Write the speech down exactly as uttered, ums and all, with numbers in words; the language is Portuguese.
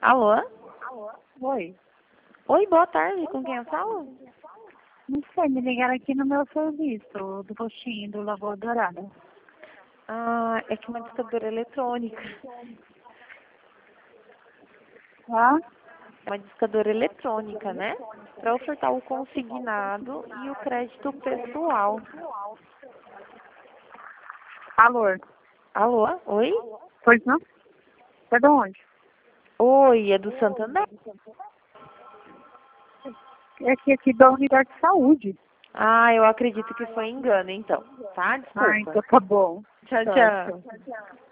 Alô? Oi. Oi, boa tarde. Com quem eu falo? Não sei, me ligaram aqui no meu serviço, do postinho do Lagoa Dourada. Ah, é que uma discadora eletrônica. Tá? Uma discadora eletrônica, né? Para ofertar o consignado e o crédito pessoal. Alô? Alô? Oi? Pois não? Você é de onde? Oi, é do Santander? É aqui, aqui da Unidade de Saúde. Ah, eu acredito que foi engano, então. Tá? Ah, Desculpa. então tá bom. Tchau, Tá, tchau. tchau.